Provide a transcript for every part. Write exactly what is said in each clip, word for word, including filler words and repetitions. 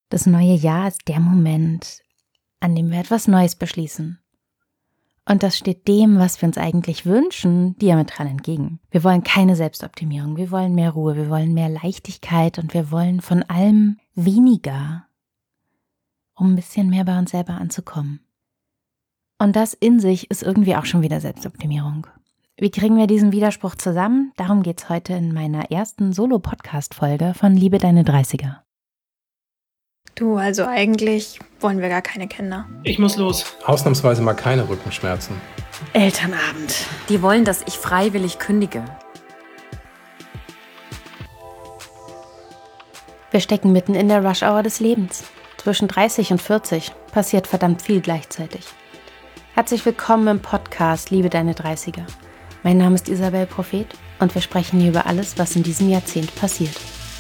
Das neue Jahr ist der Moment, an dem wir etwas Neues beschließen. Und das steht dem, was wir uns eigentlich wünschen, diametral entgegen. Wir wollen keine Selbstoptimierung, wir wollen mehr Ruhe, wir wollen mehr Leichtigkeit und wir wollen von allem weniger, um ein bisschen mehr bei uns selber anzukommen. Und das in sich ist irgendwie auch schon wieder Selbstoptimierung. Wie kriegen wir diesen Widerspruch zusammen? Darum geht's heute in meiner ersten Solo-Podcast-Folge von Liebe deine dreißiger. Du, also eigentlich wollen wir gar keine Kinder. Ich muss los. Ausnahmsweise mal keine Rückenschmerzen. Elternabend. Die wollen, dass ich freiwillig kündige. Wir stecken mitten in der Rush-Hour des Lebens. Zwischen dreißig und vierzig passiert verdammt viel gleichzeitig. Herzlich willkommen im Podcast Liebe deine dreißiger. Mein Name ist Isabel Prophet und wir sprechen hier über alles, was in diesem Jahrzehnt passiert.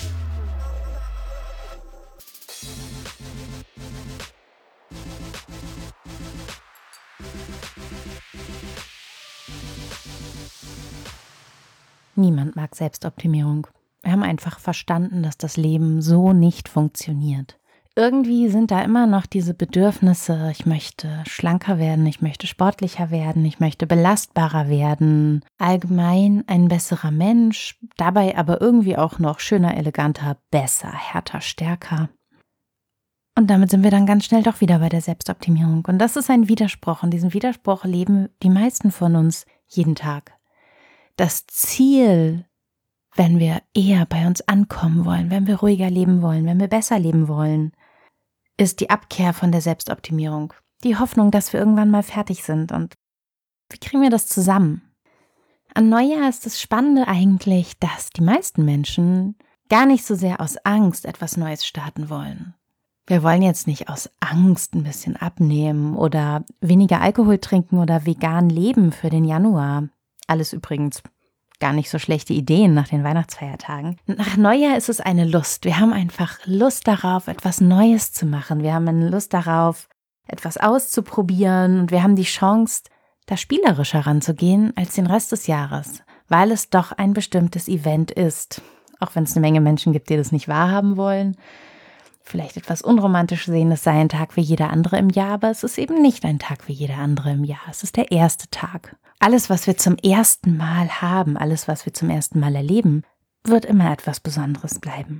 Niemand mag Selbstoptimierung. Wir haben einfach verstanden, dass das Leben so nicht funktioniert. Irgendwie sind da immer noch diese Bedürfnisse, ich möchte schlanker werden, ich möchte sportlicher werden, ich möchte belastbarer werden, allgemein ein besserer Mensch, dabei aber irgendwie auch noch schöner, eleganter, besser, härter, stärker. Und damit sind wir dann ganz schnell doch wieder bei der Selbstoptimierung. Und das ist ein Widerspruch. Und diesen Widerspruch leben die meisten von uns jeden Tag. Das Ziel, wenn wir eher bei uns ankommen wollen, wenn wir ruhiger leben wollen, wenn wir besser leben wollen, ist die Abkehr von der Selbstoptimierung. Die Hoffnung, dass wir irgendwann mal fertig sind. Und wie kriegen wir das zusammen? An Neujahr ist das Spannende eigentlich, dass die meisten Menschen gar nicht so sehr aus Angst etwas Neues starten wollen. Wir wollen jetzt nicht aus Angst ein bisschen abnehmen oder weniger Alkohol trinken oder vegan leben für den Januar. Alles übrigens gar nicht so schlechte Ideen nach den Weihnachtsfeiertagen. Nach Neujahr ist es eine Lust. Wir haben einfach Lust darauf, etwas Neues zu machen. Wir haben eine Lust darauf, etwas auszuprobieren. Und wir haben die Chance, da spielerischer ranzugehen als den Rest des Jahres, weil es doch ein bestimmtes Event ist. Auch wenn es eine Menge Menschen gibt, die das nicht wahrhaben wollen. Vielleicht etwas unromantisch sehen, es sei ein Tag wie jeder andere im Jahr, aber es ist eben nicht ein Tag wie jeder andere im Jahr. Es ist der erste Tag. Alles, was wir zum ersten Mal haben, alles, was wir zum ersten Mal erleben, wird immer etwas Besonderes bleiben.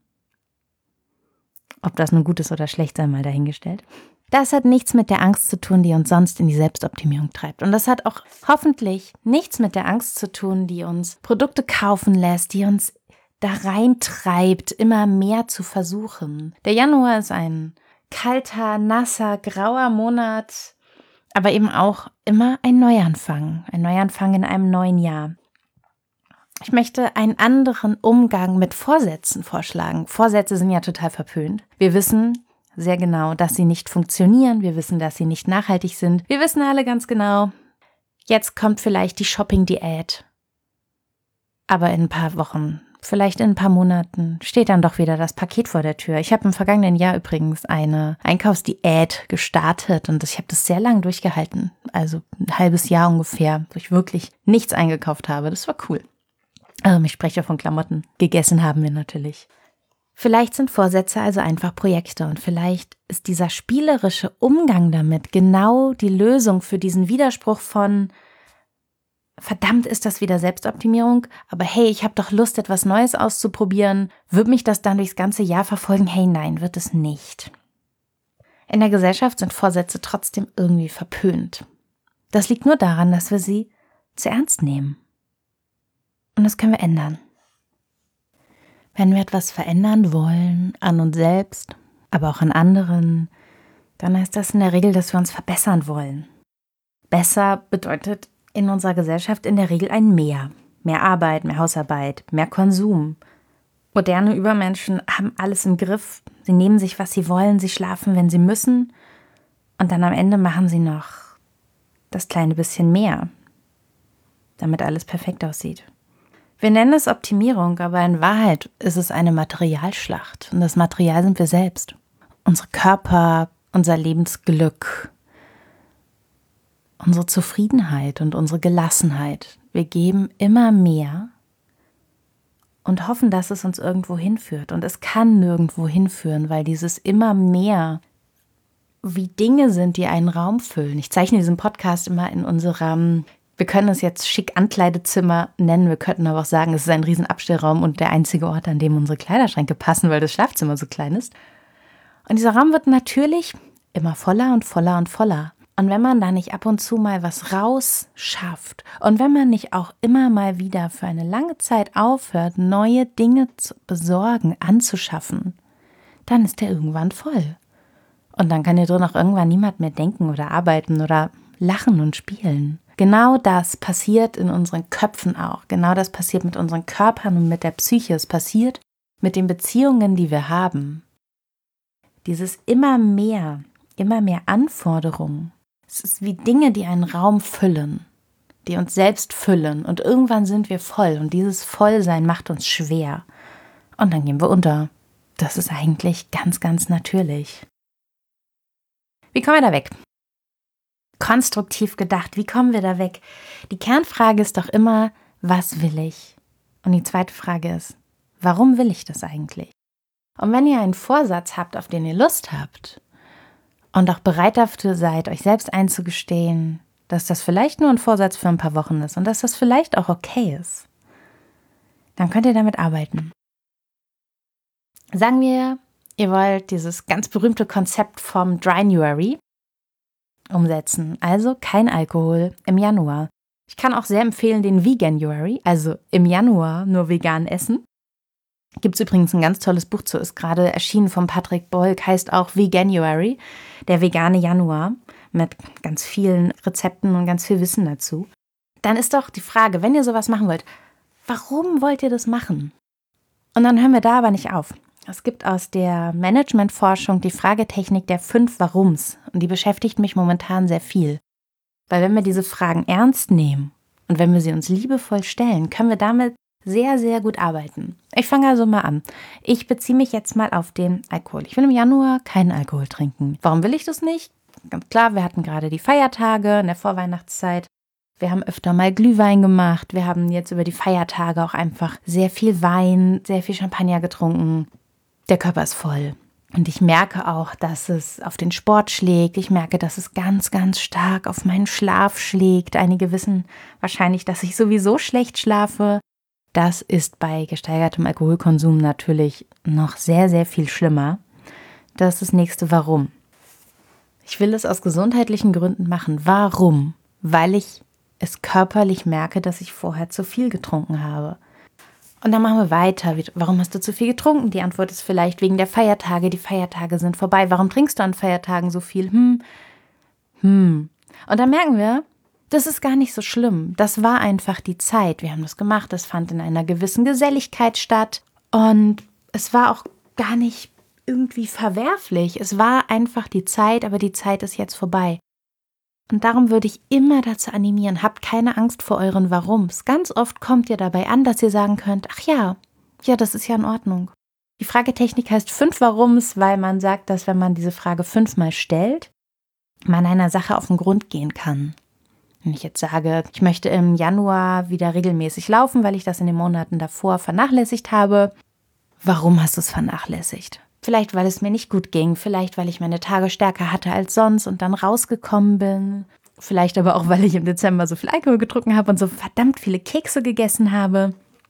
Ob das nun gut ist oder schlecht, sei mal dahingestellt. Das hat nichts mit der Angst zu tun, die uns sonst in die Selbstoptimierung treibt. Und das hat auch hoffentlich nichts mit der Angst zu tun, die uns Produkte kaufen lässt, die uns da reintreibt, immer mehr zu versuchen. Der Januar ist ein kalter, nasser, grauer Monat, aber eben auch immer ein Neuanfang, ein Neuanfang in einem neuen Jahr. Ich möchte einen anderen Umgang mit Vorsätzen vorschlagen. Vorsätze sind ja total verpönt. Wir wissen sehr genau, dass sie nicht funktionieren. Wir wissen, dass sie nicht nachhaltig sind. Wir wissen alle ganz genau, jetzt kommt vielleicht die Shopping-Diät. Aber in ein paar Wochen, vielleicht in ein paar Monaten steht dann doch wieder das Paket vor der Tür. Ich habe im vergangenen Jahr übrigens eine Einkaufsdiät gestartet und ich habe das sehr lang durchgehalten. Also ein halbes Jahr ungefähr, wo ich wirklich nichts eingekauft habe. Das war cool. Ähm, ich spreche von Klamotten. Gegessen haben wir natürlich. Vielleicht sind Vorsätze also einfach Projekte und vielleicht ist dieser spielerische Umgang damit genau die Lösung für diesen Widerspruch von verdammt, ist das wieder Selbstoptimierung, aber hey, ich habe doch Lust, etwas Neues auszuprobieren. Wird mich das dann durchs ganze Jahr verfolgen? Hey, nein, wird es nicht. In der Gesellschaft sind Vorsätze trotzdem irgendwie verpönt. Das liegt nur daran, dass wir sie zu ernst nehmen. Und das können wir ändern. Wenn wir etwas verändern wollen, an uns selbst, aber auch an anderen, dann heißt das in der Regel, dass wir uns verbessern wollen. Besser bedeutet in unserer Gesellschaft in der Regel ein Mehr. Mehr Arbeit, mehr Hausarbeit, mehr Konsum. Moderne Übermenschen haben alles im Griff. Sie nehmen sich, was sie wollen, sie schlafen, wenn sie müssen. Und dann am Ende machen sie noch das kleine bisschen mehr, damit alles perfekt aussieht. Wir nennen es Optimierung, aber in Wahrheit ist es eine Materialschlacht. Und das Material sind wir selbst. Unsere Körper, unser Lebensglück, unsere Zufriedenheit und unsere Gelassenheit. Wir geben immer mehr und hoffen, dass es uns irgendwo hinführt. Und es kann nirgendwo hinführen, weil dieses immer mehr wie Dinge sind, die einen Raum füllen. Ich zeichne diesen Podcast immer in unserem, wir können es jetzt schick Ankleidezimmer nennen, wir könnten aber auch sagen, es ist ein riesen Abstellraum und der einzige Ort, an dem unsere Kleiderschränke passen, weil das Schlafzimmer so klein ist. Und dieser Raum wird natürlich immer voller und voller und voller. Und wenn man da nicht ab und zu mal was rausschafft und wenn man nicht auch immer mal wieder für eine lange Zeit aufhört, neue Dinge zu besorgen, anzuschaffen, dann ist der irgendwann voll. Und dann kann hier drin auch irgendwann niemand mehr denken oder arbeiten oder lachen und spielen. Genau das passiert in unseren Köpfen auch. Genau das passiert mit unseren Körpern und mit der Psyche. Es passiert mit den Beziehungen, die wir haben. Dieses immer mehr, immer mehr Anforderungen. Es ist wie Dinge, die einen Raum füllen, die uns selbst füllen. Und irgendwann sind wir voll und dieses Vollsein macht uns schwer. Und dann gehen wir unter. Das ist eigentlich ganz, ganz natürlich. Wie kommen wir da weg? Konstruktiv gedacht, wie kommen wir da weg? Die Kernfrage ist doch immer, was will ich? Und die zweite Frage ist, warum will ich das eigentlich? Und wenn ihr einen Vorsatz habt, auf den ihr Lust habt und auch bereit dafür seid, euch selbst einzugestehen, dass das vielleicht nur ein Vorsatz für ein paar Wochen ist und dass das vielleicht auch okay ist, dann könnt ihr damit arbeiten. Sagen wir, ihr wollt dieses ganz berühmte Konzept vom Drynuary umsetzen, also kein Alkohol im Januar. Ich kann auch sehr empfehlen den Veganuary, also im Januar nur vegan essen. Gibt es übrigens ein ganz tolles Buch zu, ist gerade erschienen von Patrick Bolk, heißt auch Veganuary, der vegane Januar, mit ganz vielen Rezepten und ganz viel Wissen dazu. Dann ist doch die Frage, wenn ihr sowas machen wollt, warum wollt ihr das machen? Und dann hören wir da aber nicht auf. Es gibt aus der Managementforschung die Fragetechnik der fünf Warums und die beschäftigt mich momentan sehr viel. Weil wenn wir diese Fragen ernst nehmen und wenn wir sie uns liebevoll stellen, können wir damit sehr, sehr gut arbeiten. Ich fange also mal an. Ich beziehe mich jetzt mal auf den Alkohol. Ich will im Januar keinen Alkohol trinken. Warum will ich das nicht? Ganz klar, wir hatten gerade die Feiertage in der Vorweihnachtszeit. Wir haben öfter mal Glühwein gemacht. Wir haben jetzt über die Feiertage auch einfach sehr viel Wein, sehr viel Champagner getrunken. Der Körper ist voll. Und ich merke auch, dass es auf den Sport schlägt. Ich merke, dass es ganz, ganz stark auf meinen Schlaf schlägt. Einige wissen wahrscheinlich, dass ich sowieso schlecht schlafe. Das ist bei gesteigertem Alkoholkonsum natürlich noch sehr, sehr viel schlimmer. Das ist das nächste Warum. Ich will es aus gesundheitlichen Gründen machen. Warum? Weil ich es körperlich merke, dass ich vorher zu viel getrunken habe. Und dann machen wir weiter. Warum hast du zu viel getrunken? Die Antwort ist vielleicht wegen der Feiertage. Die Feiertage sind vorbei. Warum trinkst du an Feiertagen so viel? Hm, hm. Und dann merken wir, das ist gar nicht so schlimm. Das war einfach die Zeit. Wir haben das gemacht. Das fand in einer gewissen Geselligkeit statt. Und es war auch gar nicht irgendwie verwerflich. Es war einfach die Zeit, aber die Zeit ist jetzt vorbei. Und darum würde ich immer dazu animieren, habt keine Angst vor euren Warums. Ganz oft kommt ihr dabei an, dass ihr sagen könnt, ach ja, ja, das ist ja in Ordnung. Die Fragetechnik heißt fünf Warums, weil man sagt, dass wenn man diese Frage fünfmal stellt, man einer Sache auf den Grund gehen kann. Wenn ich jetzt sage, ich möchte im Januar wieder regelmäßig laufen, weil ich das in den Monaten davor vernachlässigt habe, warum hast du es vernachlässigt? Vielleicht, weil es mir nicht gut ging, vielleicht, weil ich meine Tage stärker hatte als sonst und dann rausgekommen bin. Vielleicht aber auch, weil ich im Dezember so viel Alkohol getrunken habe und so verdammt viele Kekse gegessen habe.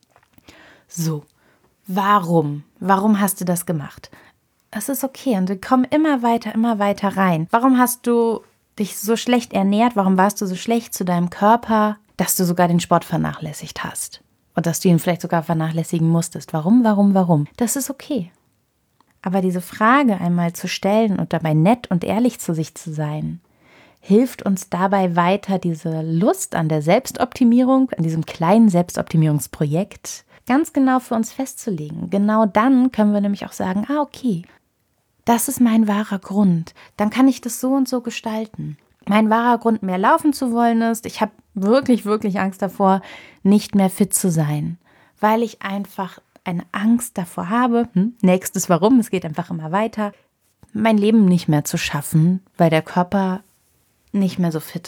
So, warum? Warum hast du das gemacht? Es ist okay und wir kommen immer weiter, immer weiter rein. Warum hast du dich so schlecht ernährt? Warum warst du so schlecht zu deinem Körper, dass du sogar den Sport vernachlässigt hast? Und dass du ihn vielleicht sogar vernachlässigen musstest. Warum, warum, warum? Das ist okay. Aber diese Frage einmal zu stellen und dabei nett und ehrlich zu sich zu sein, hilft uns dabei weiter, diese Lust an der Selbstoptimierung, an diesem kleinen Selbstoptimierungsprojekt ganz genau für uns festzulegen. Genau dann können wir nämlich auch sagen, ah okay, das ist mein wahrer Grund. Dann kann ich das so und so gestalten. Mein wahrer Grund, mehr laufen zu wollen, ist, ich habe wirklich, wirklich Angst davor, nicht mehr fit zu sein, weil ich einfach eine Angst davor habe, hm, nächstes Warum, es geht einfach immer weiter, mein Leben nicht mehr zu schaffen, weil der Körper nicht mehr so fit ist,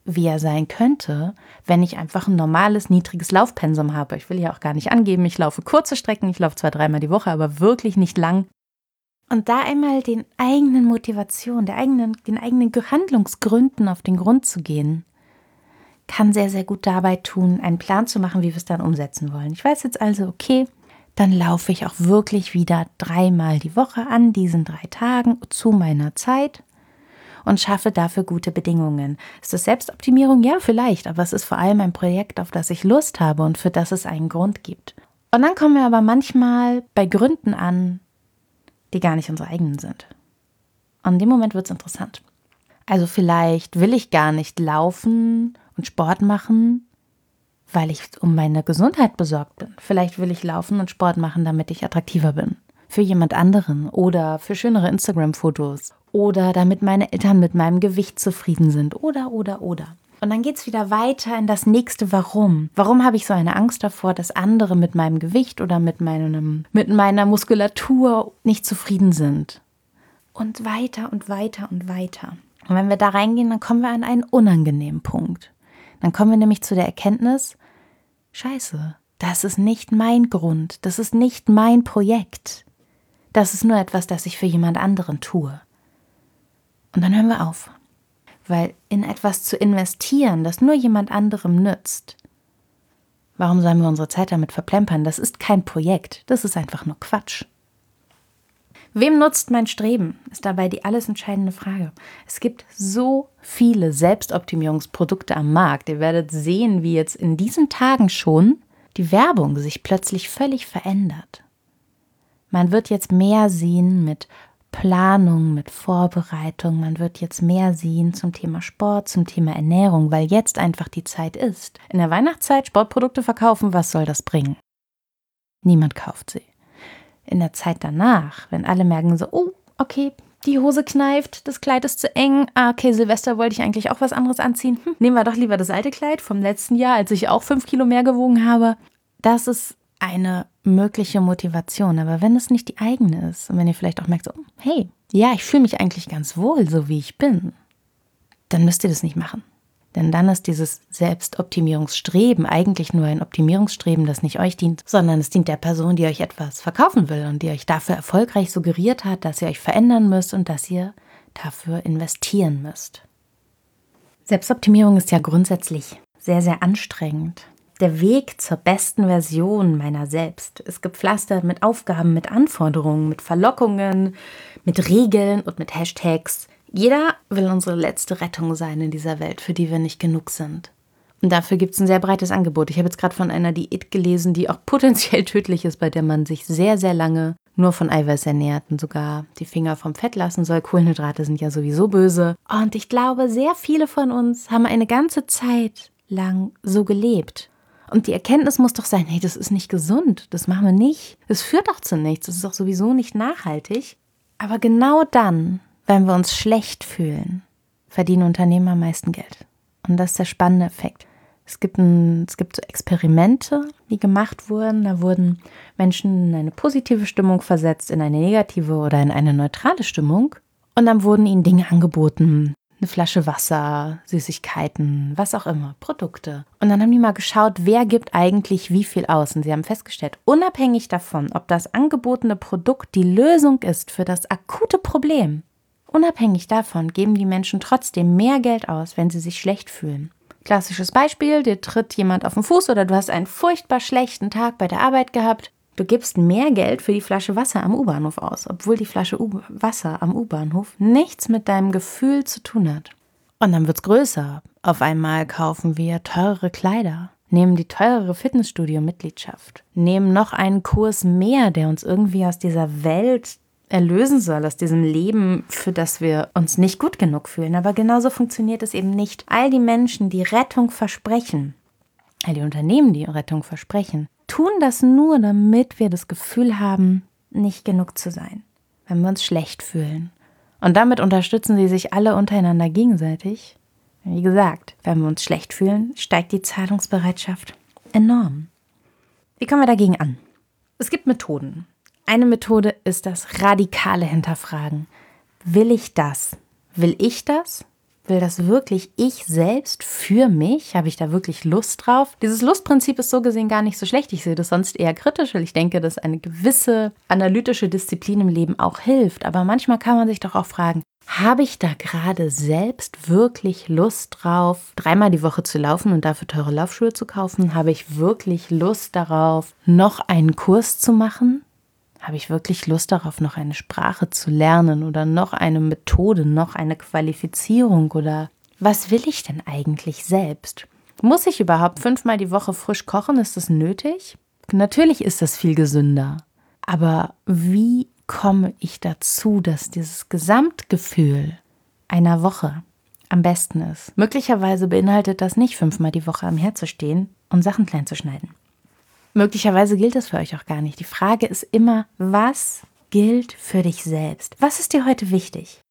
wie er sein könnte, wenn ich einfach ein normales, niedriges Laufpensum habe. Ich will ja auch gar nicht angeben, ich laufe kurze Strecken, ich laufe zwar dreimal die Woche, aber wirklich nicht lang. Und da einmal den eigenen Motivationen, der eigenen, den eigenen Handlungsgründen auf den Grund zu gehen, kann sehr, sehr gut dabei tun, einen Plan zu machen, wie wir es dann umsetzen wollen. Ich weiß jetzt also, okay, dann laufe ich auch wirklich wieder dreimal die Woche an diesen drei Tagen zu meiner Zeit und schaffe dafür gute Bedingungen. Ist das Selbstoptimierung? Ja, vielleicht, aber es ist vor allem ein Projekt, auf das ich Lust habe und für das es einen Grund gibt. Und dann kommen wir aber manchmal bei Gründen an, die gar nicht unsere eigenen sind. Und in dem Moment wird es interessant. Also vielleicht will ich gar nicht laufen und Sport machen, weil ich um meine Gesundheit besorgt bin. Vielleicht will ich laufen und Sport machen, damit ich attraktiver bin. Für jemand anderen oder für schönere Instagram-Fotos. Oder damit meine Eltern mit meinem Gewicht zufrieden sind. Oder, oder, oder. Und dann geht es wieder weiter in das nächste Warum. Warum habe ich so eine Angst davor, dass andere mit meinem Gewicht oder mit, meinem, mit meiner Muskulatur nicht zufrieden sind? Und weiter und weiter und weiter. Und wenn wir da reingehen, dann kommen wir an einen unangenehmen Punkt. Dann kommen wir nämlich zu der Erkenntnis, Scheiße, das ist nicht mein Grund, das ist nicht mein Projekt. Das ist nur etwas, das ich für jemand anderen tue. Und dann hören wir auf. Weil in etwas zu investieren, das nur jemand anderem nützt, warum sollen wir unsere Zeit damit verplempern? Das ist kein Projekt, das ist einfach nur Quatsch. Wem nutzt mein Streben, ist dabei die alles entscheidende Frage. Es gibt so viele Selbstoptimierungsprodukte am Markt. Ihr werdet sehen, wie jetzt in diesen Tagen schon die Werbung sich plötzlich völlig verändert. Man wird jetzt mehr sehen mit Planung, mit Vorbereitung. Man wird jetzt mehr sehen zum Thema Sport, zum Thema Ernährung, weil jetzt einfach die Zeit ist. In der Weihnachtszeit Sportprodukte verkaufen, was soll das bringen? Niemand kauft sie. In der Zeit danach, wenn alle merken so, oh, okay, die Hose kneift, das Kleid ist zu eng, ah, okay, Silvester wollte ich eigentlich auch was anderes anziehen, hm, nehmen wir doch lieber das alte Kleid vom letzten Jahr, als ich auch fünf Kilo mehr gewogen habe. Das ist eine mögliche Motivation, aber wenn es nicht die eigene ist und wenn ihr vielleicht auch merkt, so, hey, ja, ich fühle mich eigentlich ganz wohl, so wie ich bin, dann müsst ihr das nicht machen. Denn dann ist dieses Selbstoptimierungsstreben eigentlich nur ein Optimierungsstreben, das nicht euch dient, sondern es dient der Person, die euch etwas verkaufen will und die euch dafür erfolgreich suggeriert hat, dass ihr euch verändern müsst und dass ihr dafür investieren müsst. Selbstoptimierung ist ja grundsätzlich sehr, sehr anstrengend. Der Weg zur besten Version meiner selbst ist gepflastert mit Aufgaben, mit Anforderungen, mit Verlockungen, mit Regeln und mit Hashtags. Jeder will unsere letzte Rettung sein in dieser Welt, für die wir nicht genug sind. Und dafür gibt es ein sehr breites Angebot. Ich habe jetzt gerade von einer Diät gelesen, die auch potenziell tödlich ist, bei der man sich sehr, sehr lange nur von Eiweiß ernährt und sogar die Finger vom Fett lassen soll. Kohlenhydrate sind ja sowieso böse. Und ich glaube, sehr viele von uns haben eine ganze Zeit lang so gelebt. Und die Erkenntnis muss doch sein, hey, das ist nicht gesund, das machen wir nicht. Das führt doch zu nichts, das ist doch sowieso nicht nachhaltig. Aber genau dann, wenn wir uns schlecht fühlen, verdienen Unternehmer am meisten Geld. Und das ist der spannende Effekt. Es gibt, ein, es gibt so Experimente, die gemacht wurden. Da wurden Menschen in eine positive Stimmung versetzt, in eine negative oder in eine neutrale Stimmung. Und dann wurden ihnen Dinge angeboten. Eine Flasche Wasser, Süßigkeiten, was auch immer, Produkte. Und dann haben die mal geschaut, wer gibt eigentlich wie viel aus. Und sie haben festgestellt, unabhängig davon, ob das angebotene Produkt die Lösung ist für das akute Problem, unabhängig davon geben die Menschen trotzdem mehr Geld aus, wenn sie sich schlecht fühlen. Klassisches Beispiel, dir tritt jemand auf den Fuß oder du hast einen furchtbar schlechten Tag bei der Arbeit gehabt. Du gibst mehr Geld für die Flasche Wasser am U-Bahnhof aus, obwohl die Flasche U- Wasser am U-Bahnhof nichts mit deinem Gefühl zu tun hat. Und dann wird's größer. Auf einmal kaufen wir teurere Kleider, nehmen die teurere Fitnessstudio-Mitgliedschaft, nehmen noch einen Kurs mehr, der uns irgendwie aus dieser Welt erlösen soll, aus diesem Leben, für das wir uns nicht gut genug fühlen. Aber genauso funktioniert es eben nicht. All die Menschen, die Rettung versprechen, all die Unternehmen, die Rettung versprechen, tun das nur, damit wir das Gefühl haben, nicht genug zu sein, wenn wir uns schlecht fühlen. Und damit unterstützen sie sich alle untereinander gegenseitig. Wie gesagt, wenn wir uns schlecht fühlen, steigt die Zahlungsbereitschaft enorm. Wie kommen wir dagegen an? Es gibt Methoden. Eine Methode ist das radikale Hinterfragen. Will ich das? Will ich das? Will das wirklich ich selbst für mich? Habe ich da wirklich Lust drauf? Dieses Lustprinzip ist so gesehen gar nicht so schlecht. Ich sehe das sonst eher kritisch, weil ich denke, dass eine gewisse analytische Disziplin im Leben auch hilft. Aber manchmal kann man sich doch auch fragen, habe ich da gerade selbst wirklich Lust drauf, dreimal die Woche zu laufen und dafür teure Laufschuhe zu kaufen? Habe ich wirklich Lust darauf, noch einen Kurs zu machen? Habe ich wirklich Lust darauf, noch eine Sprache zu lernen oder noch eine Methode, noch eine Qualifizierung oder was will ich denn eigentlich selbst? Muss ich überhaupt fünfmal die Woche frisch kochen? Ist das nötig? Natürlich ist das viel gesünder. Aber wie komme ich dazu, dass dieses Gesamtgefühl einer Woche am besten ist? Möglicherweise beinhaltet das nicht, fünfmal die Woche am Herd zu stehen und Sachen klein zu schneiden. Möglicherweise gilt das für euch auch gar nicht. Die Frage ist immer, was gilt für dich selbst? Was ist dir heute wichtig?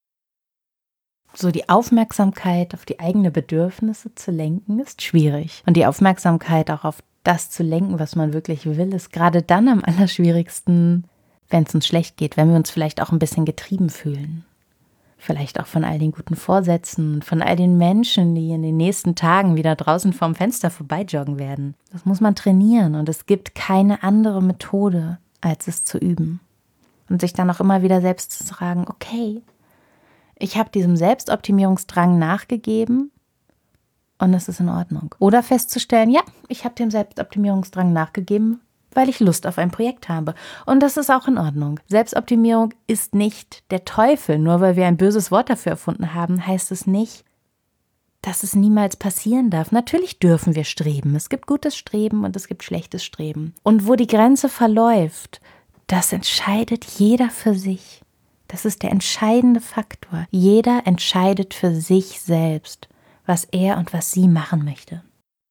So die Aufmerksamkeit auf die eigenen Bedürfnisse zu lenken, ist schwierig. Und die Aufmerksamkeit auch auf das zu lenken, was man wirklich will, ist gerade dann am allerschwierigsten, wenn es uns schlecht geht, wenn wir uns vielleicht auch ein bisschen getrieben fühlen. Vielleicht auch von all den guten Vorsätzen und von all den Menschen, die in den nächsten Tagen wieder draußen vorm Fenster vorbeijoggen werden. Das muss man trainieren und es gibt keine andere Methode, als es zu üben. Und sich dann auch immer wieder selbst zu sagen, okay, ich habe diesem Selbstoptimierungsdrang nachgegeben und es ist in Ordnung. Oder festzustellen, ja, ich habe dem Selbstoptimierungsdrang nachgegeben, weil ich Lust auf ein Projekt habe. Und das ist auch in Ordnung. Selbstoptimierung ist nicht der Teufel. Nur weil wir ein böses Wort dafür erfunden haben, heißt es nicht, dass es niemals passieren darf. Natürlich dürfen wir streben. Es gibt gutes Streben und es gibt schlechtes Streben. Und wo die Grenze verläuft, das entscheidet jeder für sich. Das ist der entscheidende Faktor. Jeder entscheidet für sich selbst, was er und was sie machen möchte.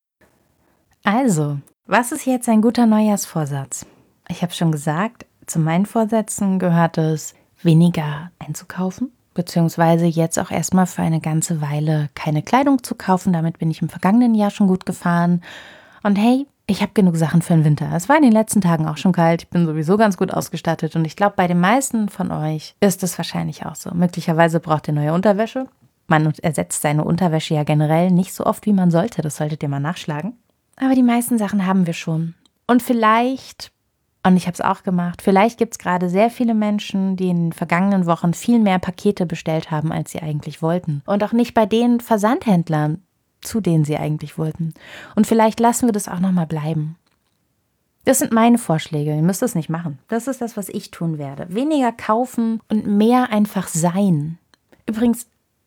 Also, was ist jetzt ein guter Neujahrsvorsatz? Ich habe schon gesagt, zu meinen Vorsätzen gehört es, weniger einzukaufen, beziehungsweise jetzt auch erstmal für eine ganze Weile keine Kleidung zu kaufen. Damit bin ich im vergangenen Jahr schon gut gefahren. Und hey, ich habe genug Sachen für den Winter. Es war in den letzten Tagen auch schon kalt. Ich bin sowieso ganz gut ausgestattet. Und ich glaube, bei den meisten von euch ist es wahrscheinlich auch so. Möglicherweise braucht ihr neue Unterwäsche. Man ersetzt seine Unterwäsche ja generell nicht so oft, wie man sollte. Das solltet ihr mal nachschlagen. Aber die meisten Sachen haben wir schon. Und vielleicht, und ich habe es auch gemacht, vielleicht gibt es gerade sehr viele Menschen, die in den vergangenen Wochen viel mehr Pakete bestellt haben, als sie eigentlich wollten. Und auch nicht bei den Versandhändlern, zu denen sie eigentlich wollten. Und vielleicht lassen wir das auch nochmal bleiben. Das sind meine Vorschläge, ihr müsst es nicht machen. Das ist das, was ich tun werde. Weniger kaufen und mehr einfach sein. Übrigens,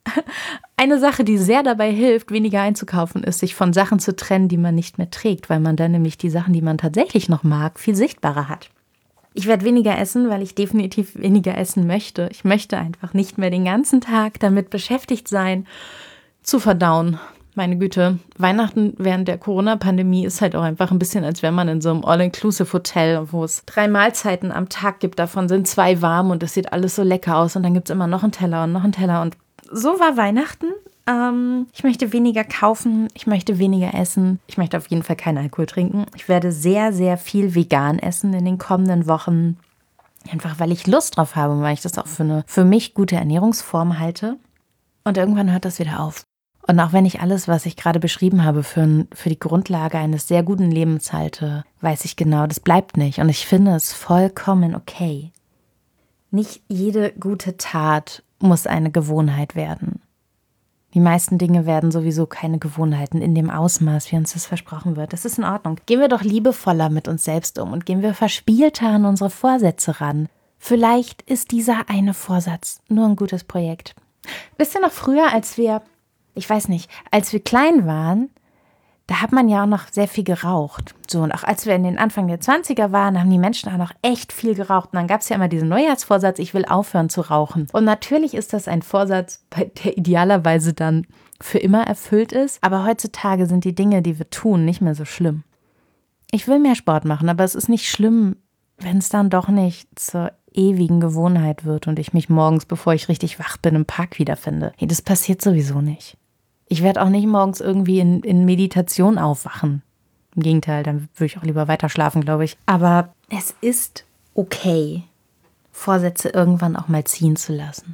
eine Sache, die sehr dabei hilft, weniger einzukaufen, ist, sich von Sachen zu trennen, die man nicht mehr trägt, weil man dann nämlich die Sachen, die man tatsächlich noch mag, viel sichtbarer hat. Ich werde weniger essen, weil ich definitiv weniger essen möchte. Ich möchte einfach nicht mehr den ganzen Tag damit beschäftigt sein, zu verdauen. Meine Güte, Weihnachten während der Corona-Pandemie ist halt auch einfach ein bisschen, als wäre man in so einem All-Inclusive-Hotel, wo es drei Mahlzeiten am Tag gibt. Davon sind zwei warm und es sieht alles so lecker aus. Und dann gibt es immer noch einen Teller und noch einen Teller. Und so war Weihnachten. Ähm, ich möchte weniger kaufen, ich möchte weniger essen. Ich möchte auf jeden Fall keinen Alkohol trinken. Ich werde sehr, sehr viel vegan essen in den kommenden Wochen. Einfach, weil ich Lust drauf habe und weil ich das auch für eine für mich gute Ernährungsform halte. Und irgendwann hört das wieder auf. Und auch wenn ich alles, was ich gerade beschrieben habe, für, für die Grundlage eines sehr guten Lebens halte, weiß ich genau, das bleibt nicht. Und ich finde es vollkommen okay. Nicht jede gute Tat muss eine Gewohnheit werden. Die meisten Dinge werden sowieso keine Gewohnheiten in dem Ausmaß, wie uns das versprochen wird. Das ist in Ordnung. Gehen wir doch liebevoller mit uns selbst um und gehen wir verspielter an unsere Vorsätze ran. Vielleicht ist dieser eine Vorsatz nur ein gutes Projekt. Wisst ihr noch früher, als wir... Ich weiß nicht, als wir klein waren, da hat man ja auch noch sehr viel geraucht. So, und auch als wir in den Anfang der zwanziger waren, haben die Menschen auch noch echt viel geraucht. Und dann gab es ja immer diesen Neujahrsvorsatz, ich will aufhören zu rauchen. Und natürlich ist das ein Vorsatz, der idealerweise dann für immer erfüllt ist. Aber heutzutage sind die Dinge, die wir tun, nicht mehr so schlimm. Ich will mehr Sport machen, aber es ist nicht schlimm, wenn es dann doch nicht zur ewigen Gewohnheit wird und ich mich morgens, bevor ich richtig wach bin, im Park wiederfinde. Nee, das passiert sowieso nicht. Ich werde auch nicht morgens irgendwie in, in Meditation aufwachen. Im Gegenteil, dann würde ich auch lieber weiter schlafen, glaube ich. Aber es ist okay, Vorsätze irgendwann auch mal ziehen zu lassen.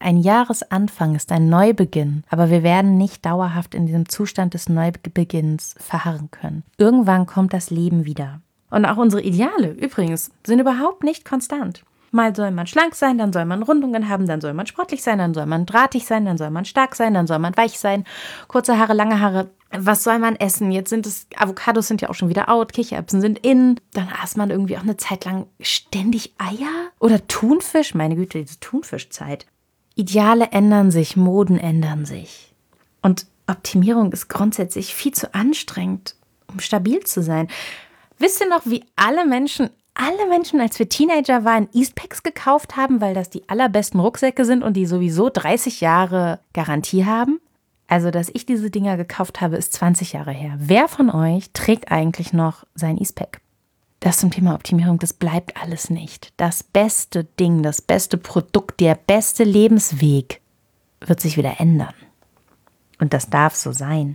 Ein Jahresanfang ist ein Neubeginn, aber wir werden nicht dauerhaft in diesem Zustand des Neubeginns verharren können. Irgendwann kommt das Leben wieder. Und auch unsere Ideale, übrigens, sind überhaupt nicht konstant. Mal soll man schlank sein, dann soll man Rundungen haben, dann soll man sportlich sein, dann soll man drahtig sein, dann soll man stark sein, dann soll man weich sein, kurze Haare, lange Haare. Was soll man essen? Jetzt sind es, Avocados sind ja auch schon wieder out, Kichererbsen sind in. Dann aß man irgendwie auch eine Zeit lang ständig Eier oder Thunfisch. Meine Güte, diese Thunfischzeit. Ideale ändern sich, Moden ändern sich. Und Optimierung ist grundsätzlich viel zu anstrengend, um stabil zu sein. Wisst ihr noch, wie alle Menschen Alle Menschen, als wir Teenager waren, Eastpacks gekauft haben, weil das die allerbesten Rucksäcke sind und die sowieso dreißig Jahre Garantie haben? Also, dass ich diese Dinger gekauft habe, ist zwanzig Jahre her. Wer von euch trägt eigentlich noch sein Eastpack? Das zum Thema Optimierung, das bleibt alles nicht. Das beste Ding, das beste Produkt, der beste Lebensweg wird sich wieder ändern. Und das darf so sein.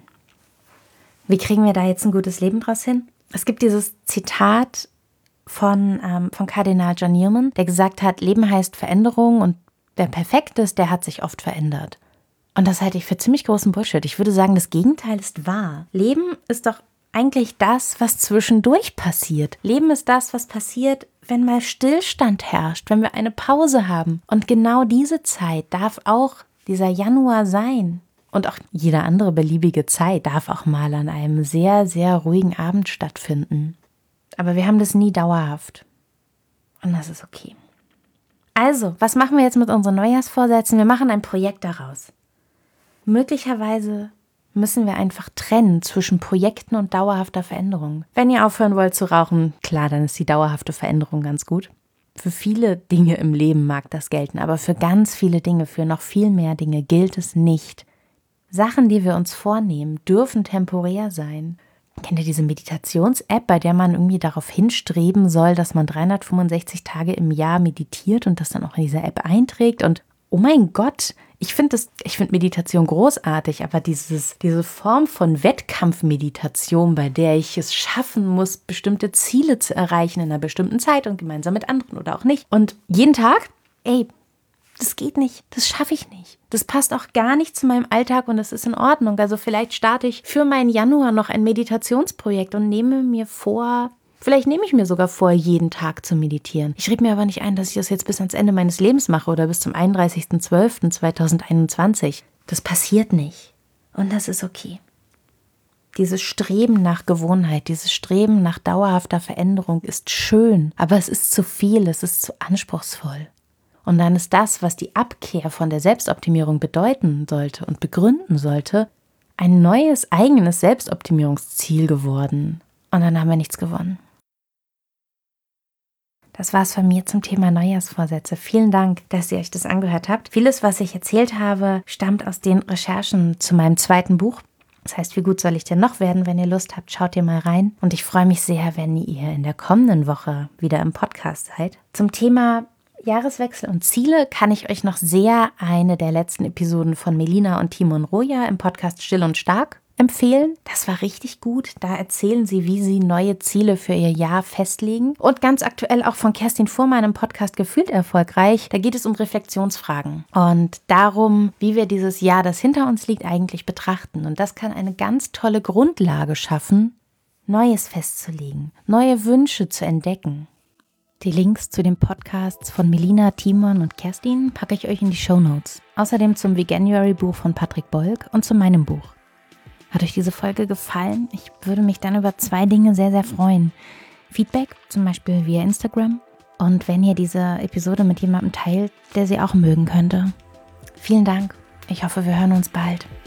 Wie kriegen wir da jetzt ein gutes Leben draus hin? Es gibt dieses Zitat von, ähm, von Kardinal John Newman, der gesagt hat, Leben heißt Veränderung und wer perfekt ist, der hat sich oft verändert. Und das halte ich für ziemlich großen Bullshit. Ich würde sagen, das Gegenteil ist wahr. Leben ist doch eigentlich das, was zwischendurch passiert. Leben ist das, was passiert, wenn mal Stillstand herrscht, wenn wir eine Pause haben. Und genau diese Zeit darf auch dieser Januar sein. Und auch jede andere beliebige Zeit darf auch mal an einem sehr, sehr ruhigen Abend stattfinden. Aber wir haben das nie dauerhaft. Und das ist okay. Also, was machen wir jetzt mit unseren Neujahrsvorsätzen? Wir machen ein Projekt daraus. Möglicherweise müssen wir einfach trennen zwischen Projekten und dauerhafter Veränderung. Wenn ihr aufhören wollt zu rauchen, klar, dann ist die dauerhafte Veränderung ganz gut. Für viele Dinge im Leben mag das gelten, aber für ganz viele Dinge, für noch viel mehr Dinge gilt es nicht. Sachen, die wir uns vornehmen, dürfen temporär sein. Kennt ihr diese Meditations-App, bei der man irgendwie darauf hinstreben soll, dass man dreihundertfünfundsechzig Tage im Jahr meditiert und das dann auch in dieser App einträgt? Und oh mein Gott, ich finde das, ich finde Meditation großartig, aber dieses, diese Form von Wettkampfmeditation, bei der ich es schaffen muss, bestimmte Ziele zu erreichen in einer bestimmten Zeit und gemeinsam mit anderen oder auch nicht. Und jeden Tag, ey, das geht nicht, das schaffe ich nicht. Das passt auch gar nicht zu meinem Alltag und das ist in Ordnung. Also vielleicht starte ich für meinen Januar noch ein Meditationsprojekt und nehme mir vor, vielleicht nehme ich mir sogar vor, jeden Tag zu meditieren. Ich schreibe mir aber nicht ein, dass ich das jetzt bis ans Ende meines Lebens mache oder bis zum einunddreißigsten zwölften zweitausendeinundzwanzig. Das passiert nicht. Und das ist okay. Dieses Streben nach Gewohnheit, dieses Streben nach dauerhafter Veränderung ist schön, aber es ist zu viel, es ist zu anspruchsvoll. Und dann ist das, was die Abkehr von der Selbstoptimierung bedeuten sollte und begründen sollte, ein neues eigenes Selbstoptimierungsziel geworden. Und dann haben wir nichts gewonnen. Das war's von mir zum Thema Neujahrsvorsätze. Vielen Dank, dass ihr euch das angehört habt. Vieles, was ich erzählt habe, stammt aus den Recherchen zu meinem zweiten Buch. Das heißt, wie gut soll ich denn noch werden? Wenn ihr Lust habt, schaut ihr mal rein. Und ich freue mich sehr, wenn ihr in der kommenden Woche wieder im Podcast seid. Zum Thema Jahreswechsel und Ziele kann ich euch noch sehr eine der letzten Episoden von Melina und Timon Roja im Podcast Still und Stark empfehlen. Das war richtig gut. Da erzählen sie, wie sie neue Ziele für ihr Jahr festlegen. Und ganz aktuell auch von Kerstin Fuhrmann im Podcast Gefühlt Erfolgreich. Da geht es um Reflexionsfragen und darum, wie wir dieses Jahr, das hinter uns liegt, eigentlich betrachten. Und das kann eine ganz tolle Grundlage schaffen, Neues festzulegen, neue Wünsche zu entdecken. Die Links zu den Podcasts von Melina, Timon und Kerstin packe ich euch in die Shownotes. Außerdem zum Veganuary-Buch von Patrick Bolk und zu meinem Buch. Hat euch diese Folge gefallen? Ich würde mich dann über zwei Dinge sehr, sehr freuen. Feedback, zum Beispiel via Instagram. Und wenn ihr diese Episode mit jemandem teilt, der sie auch mögen könnte. Vielen Dank. Ich hoffe, wir hören uns bald.